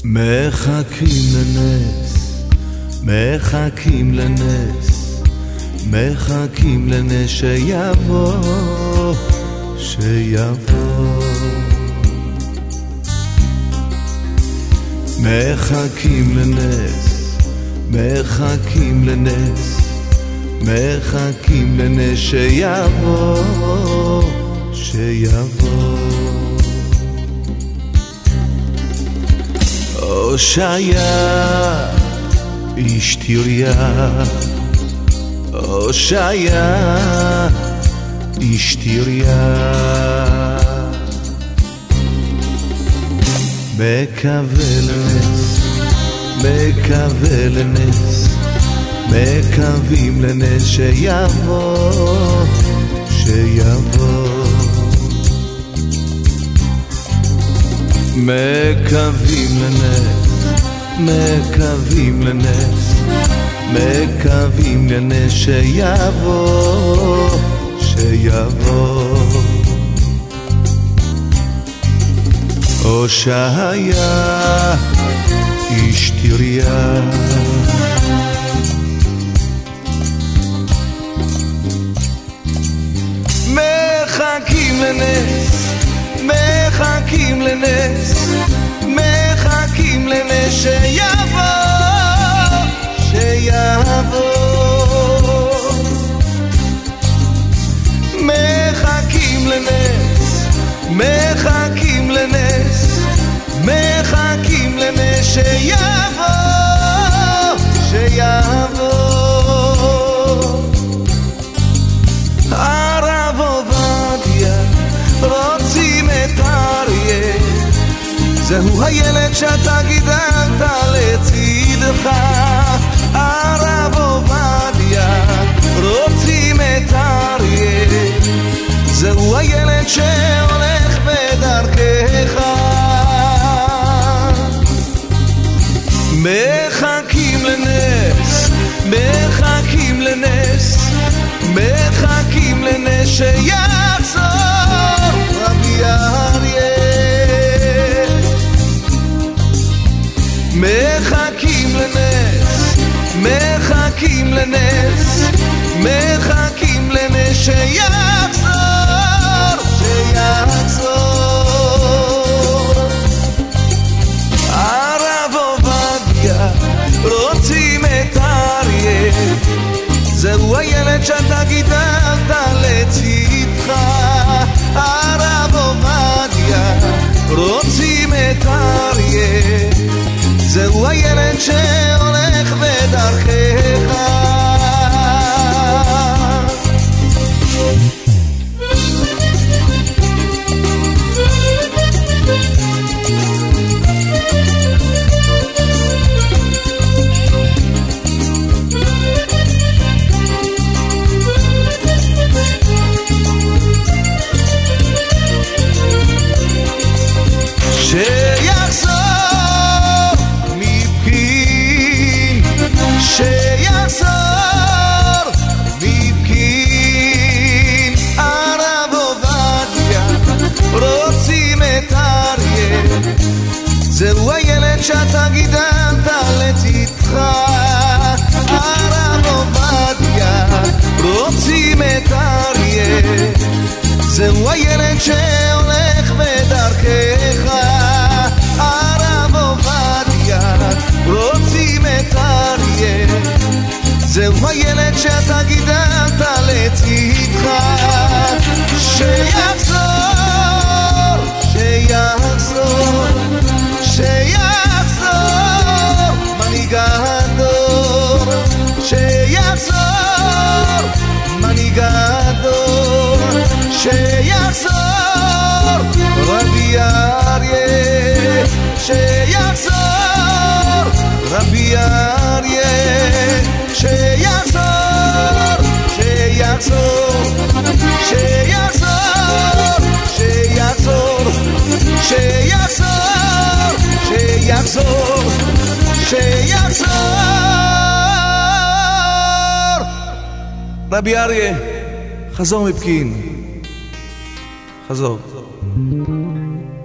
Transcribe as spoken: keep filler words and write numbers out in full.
מחכים לנס, מחכים לנס, מחכים לנס שיבוא, שיבוא. מחכים לנס, מחכים לנס, מחכים לנס שיבוא, שיבוא. הושעיה איש תיריה, הושעיה איש תיריה, מקווה לנס, מקווה לנס, מקווים לנס שיבוא, שיבוא. מקווים לנס, מקווים לנס, מקווים לנס שיבוא, שיבוא. הושעיה איש תיריה, מחכים לנס, מחכים לנס, מחכים לנס שיבוא, שיבוא. מחכים לנס, מחכים לנס, מחכים לנס שיבוא, שיבוא. הרב עובדיה רוצים את אריה, זהו הילד שאתה גידלת לצידך. הרב עובדיה רוצים את אריה, זהו הילד שהולך בדרכך. מחכים לנס, מחכים לנס, מחכים לנס שיחזור רבי אריה. מחכים לנס, מחכים לנס, מחכים לנס שיחזור, שיחזור. הרב עובדיה רוצים את אריה, זהו הילד שאתה גידלת לצידך. הרב עובדיה רוצים את אריה, זהו הילד שהולך בדרכך. זהו הילד שאתה גידלת לצידך. הרב עובדיה רוצים את אריה, זהו הילד שהולך בדרכך. הרב עובדיה רוצים את אריה, זהו הילד שאתה גידלת לצידך. שיחזור, שיחזור, שיחזור מנהיג הדור, שיחזור מנהיג הדור, שיחזור רבי אריה, שיחזור רבי אריה, שיחזור, שיחזור, שיחזור, שיחזור, שיחזור, שיחזור, שיחזור. רבי אריה, חזור מפקיעין, חזור.